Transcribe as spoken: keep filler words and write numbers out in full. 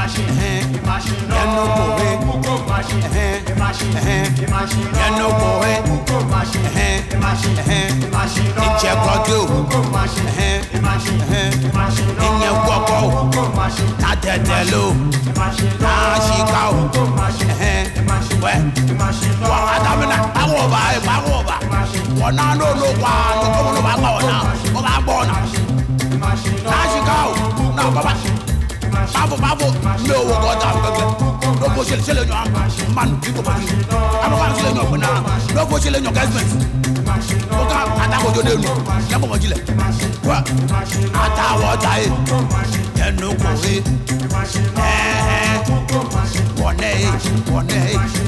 Yano boy, Yano boy, in check what you, in your walk, not that hello, ah, she go, well, I don't know, I will buy, I will buy, one, I don't know why, no, no, no, no, I'm born now, she go, no, Baba. Bravo, bravo, no, God, no bullshit, selling your man, people, I'm not selling your banana, no bullshit in your government. Okay, I don't know, never want you. What? I thought I had no coffee. One day, one day.